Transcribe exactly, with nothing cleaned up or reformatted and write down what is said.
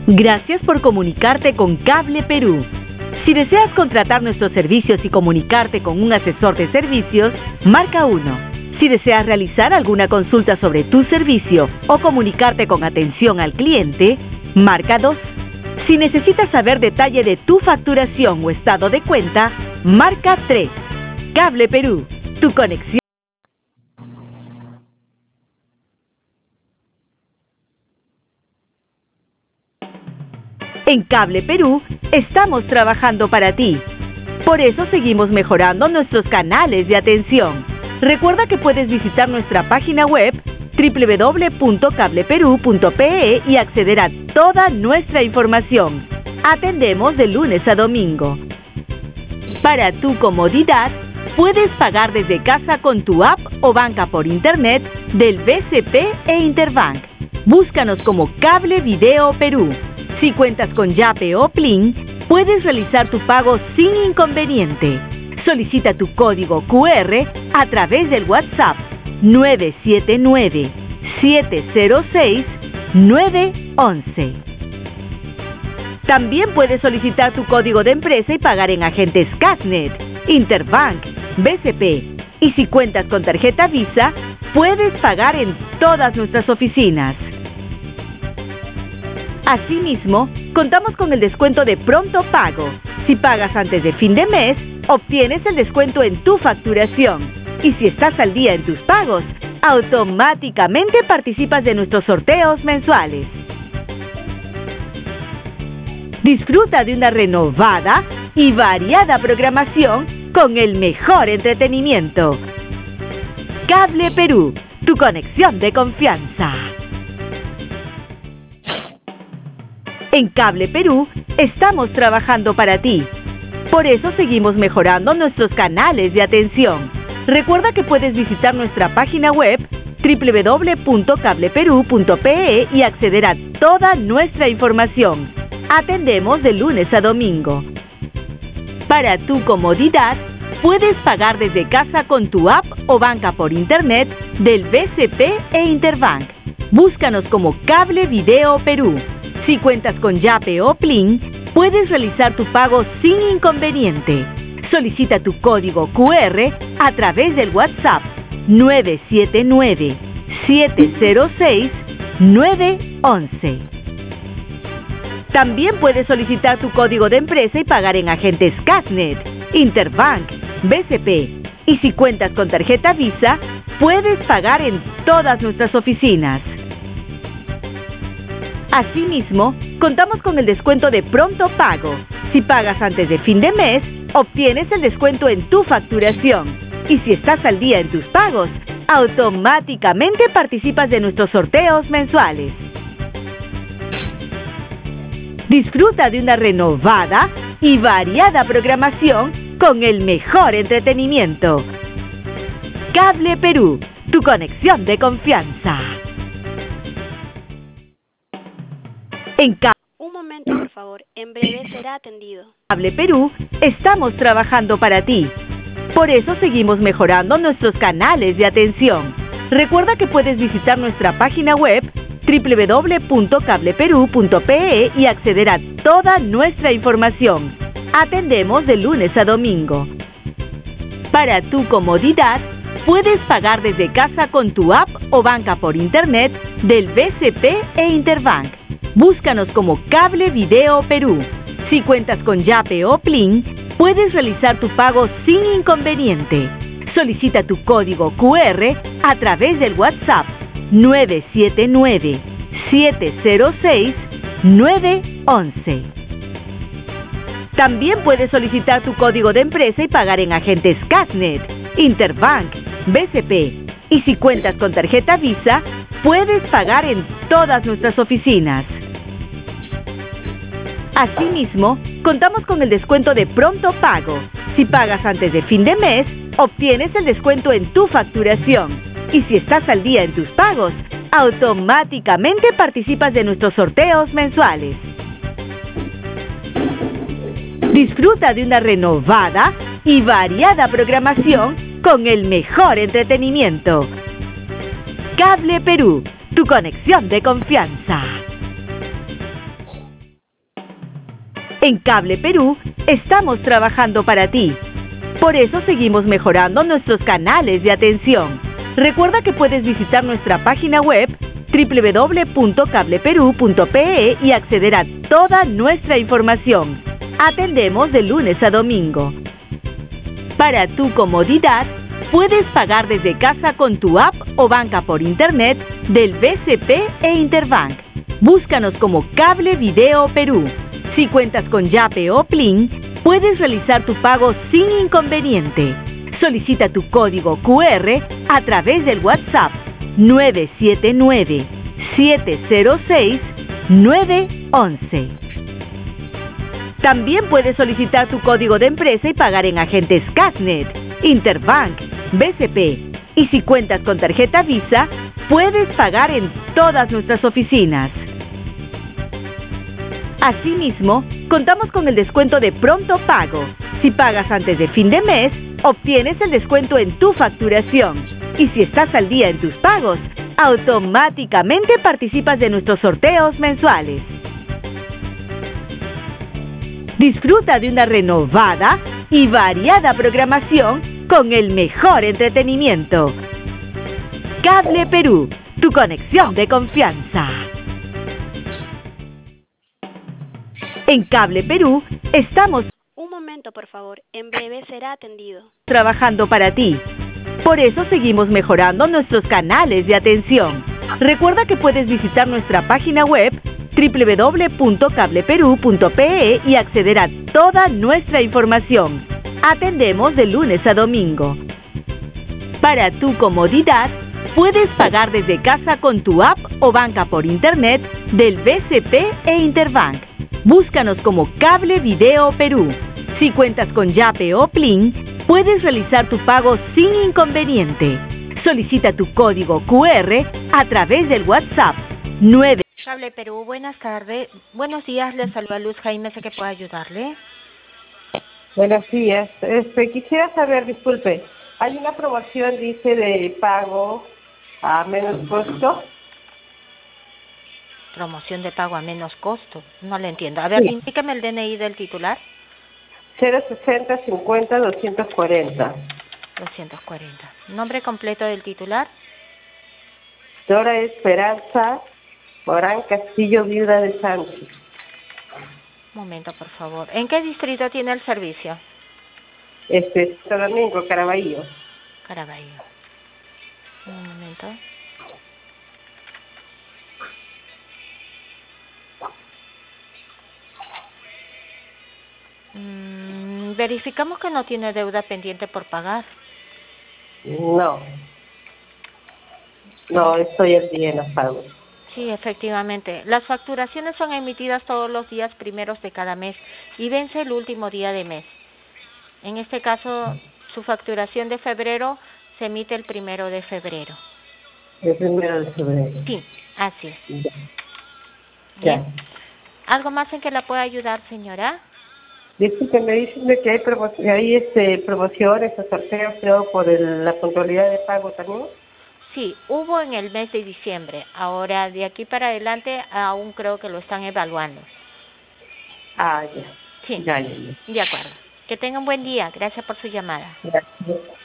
Gracias por comunicarte con Cable Perú. Si deseas contratar nuestros servicios y comunicarte con un asesor de servicios, marca uno. Si deseas realizar alguna consulta sobre tu servicio o comunicarte con atención al cliente, marca dos. Si necesitas saber detalle de tu facturación o estado de cuenta, marca tres. Cable Perú, tu conexión. En Cable Perú estamos trabajando para ti. Por eso seguimos mejorando nuestros canales de atención. Recuerda que puedes visitar nuestra página web doble u doble u doble u punto cable perú punto pe e y acceder a toda nuestra información. Atendemos de lunes a domingo. Para tu comodidad, puedes pagar desde casa con tu app o banca por internet del B C P e Interbank. Búscanos como Cable Video Perú. Si cuentas con Yape o Plin, puedes realizar tu pago sin inconveniente. Solicita tu código cu erre a través del WhatsApp nueve siete nueve, siete cero seis, nueve once. También puedes solicitar tu código de empresa y pagar en agentes Cashnet, Interbank, B C P. Y si cuentas con tarjeta Visa, puedes pagar en todas nuestras oficinas. Asimismo, contamos con el descuento de Pronto Pago. Si pagas antes de fin de mes, obtienes el descuento en tu facturación. Y si estás al día en tus pagos, automáticamente participas de nuestros sorteos mensuales. Disfruta de una renovada y variada programación con el mejor entretenimiento. Cable Perú, tu conexión de confianza. En Cable Perú estamos trabajando para ti. Por eso seguimos mejorando nuestros canales de atención. Recuerda que puedes visitar nuestra página web doble u doble u doble u punto cable perú punto pe e y acceder a toda nuestra información. Atendemos de lunes a domingo. Para tu comodidad, puedes pagar desde casa con tu app o banca por internet del B C P e Interbank. Búscanos como Cable Video Perú. Si cuentas con Yape o Plin, puedes realizar tu pago sin inconveniente. Solicita tu código cu erre a través del WhatsApp nueve siete nueve, siete cero seis, nueve once. También puedes solicitar tu código de empresa y pagar en agentes Cashnet, Interbank, B C P. Y si cuentas con tarjeta Visa, puedes pagar en todas nuestras oficinas. Asimismo, contamos con el descuento de Pronto Pago. Si pagas antes de fin de mes, obtienes el descuento en tu facturación. Y si estás al día en tus pagos, automáticamente participas de nuestros sorteos mensuales. Disfruta de una renovada y variada programación con el mejor entretenimiento. Cable Perú, tu conexión de confianza. En Cable Un momento, por favor. En breve será atendido. Cable Perú estamos trabajando para ti. Por eso seguimos mejorando nuestros canales de atención. Recuerda que puedes visitar nuestra página web doble u doble u doble u punto cable perú punto pe e y acceder a toda nuestra información. Atendemos de lunes a domingo. Para tu comodidad, puedes pagar desde casa con tu app o banca por internet del B C P e Interbank. Búscanos como Cable Video Perú. Si cuentas con Yape o Plin, puedes realizar tu pago sin inconveniente. Solicita tu código cu erre a través del WhatsApp nueve siete nueve, siete cero seis, nueve once. También puedes solicitar tu código de empresa y pagar en agentes Cashnet, Interbank, B C P. Y si cuentas con tarjeta Visa, puedes pagar en todas nuestras oficinas. Asimismo, contamos con el descuento de Pronto Pago. Si pagas antes de fin de mes, obtienes el descuento en tu facturación. Y si estás al día en tus pagos, automáticamente participas de nuestros sorteos mensuales. Disfruta de una renovada y variada programación con el mejor entretenimiento. Cable Perú, tu conexión de confianza. En Cable Perú estamos trabajando para ti. Por eso seguimos mejorando nuestros canales de atención. Recuerda que puedes visitar nuestra página web doble u doble u doble u punto cable perú punto pe e y acceder a toda nuestra información. Atendemos de lunes a domingo. Para tu comodidad, puedes pagar desde casa con tu app o banca por internet del B C P e Interbank. Búscanos como Cable Video Perú. Si cuentas con Yape o Plin, puedes realizar tu pago sin inconveniente. Solicita tu código cu erre a través del WhatsApp nueve siete nueve, siete cero seis, nueve once. También puedes solicitar tu código de empresa y pagar en agentes Casnet, Interbank, B C P. Y si cuentas con tarjeta Visa, puedes pagar en todas nuestras oficinas. Asimismo, contamos con el descuento de pronto pago. Si pagas antes de fin de mes, obtienes el descuento en tu facturación. Y si estás al día en tus pagos, automáticamente participas de nuestros sorteos mensuales. Disfruta de una renovada y variada programación con el mejor entretenimiento. Cable Perú, tu conexión de confianza. En Cable Perú estamos Un momento, por favor. En breve será atendido. trabajando para ti. Por eso seguimos mejorando nuestros canales de atención. Recuerda que puedes visitar nuestra página web doble u doble u doble u punto cable perú punto pe e y acceder a toda nuestra información. Atendemos de lunes a domingo. Para tu comodidad, puedes pagar desde casa con tu app o banca por internet del B C P e Interbank. Búscanos como Cable Video Perú. Si cuentas con Yape o Plin, puedes realizar tu pago sin inconveniente. Solicita tu código cu erre a través del WhatsApp nueve. Cable Perú, buenas tardes. Buenos días, le saluda Luz Jaime, sé que puedo ayudarle. Buenos días. Este, quisiera saber, disculpe, hay una promoción, dice, de pago a menos costo. Promoción de pago a menos costo. No le entiendo. A ver, Sí. indíqueme el D N I del titular. cero sesenta cincuenta doscientos cuarenta. doscientos cuarenta. Nombre completo del titular. Dora Esperanza Morán Castillo, viuda de Sánchez. Un momento, por favor. ¿En qué distrito tiene el servicio? Este, Santo Domingo, Caraballo. Caraballo. Un momento. Mm, verificamos que no tiene deuda pendiente por pagar. No. No, estoy al día en los pagos. Sí, efectivamente. Las facturaciones son emitidas todos los días primeros de cada mes y vence el último día de mes. En este caso, su facturación de febrero se emite el primero de febrero. El primero de febrero. Sí, así es. Ya. Bien. Ya. ¿Algo más en que la pueda ayudar, señora? Disculpe, me dicen de que hay, promo hay este, promociones o sorteos, creo, por el, la puntualidad de pago también. Sí, hubo en el mes de diciembre. Ahora, de aquí para adelante, aún creo que lo están evaluando. Ah, ya. Sí, Ya, ya, ya. de acuerdo. Que tenga un buen día. Gracias por su llamada. Gracias.